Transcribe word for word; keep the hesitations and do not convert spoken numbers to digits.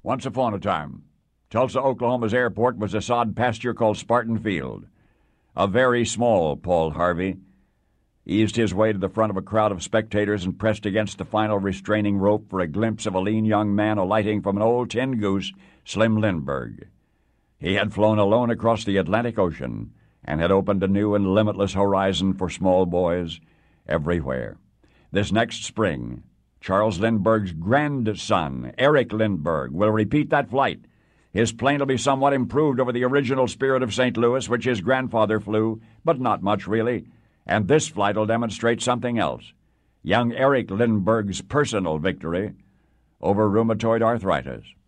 Once upon a time, Tulsa, Oklahoma's airport was a sod pasture called Spartan Field. A very small Paul Harvey eased his way to the front of a crowd of spectators and pressed against the final restraining rope for a glimpse of a lean young man alighting from an old tin goose, Slim Lindbergh. He had flown alone across the Atlantic Ocean and had opened a new and limitless horizon for small boys everywhere. This next spring, Charles Lindbergh's grandson, Eric Lindbergh, will repeat that flight. His plane will be somewhat improved over the original Spirit of Saint Louis, which his grandfather flew, but not much really. And this flight will demonstrate something else. Young Eric Lindbergh's personal victory over rheumatoid arthritis.